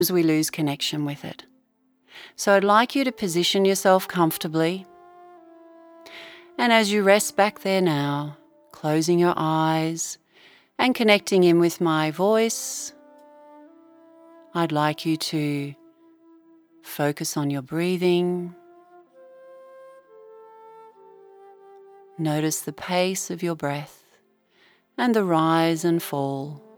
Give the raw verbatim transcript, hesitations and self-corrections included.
we lose connection with it. So I'd like you to position yourself comfortably. And as you rest back there now, closing your eyes and connecting in with my voice, I'd like you to focus on your breathing. Notice the pace of your breath and the rise and fall.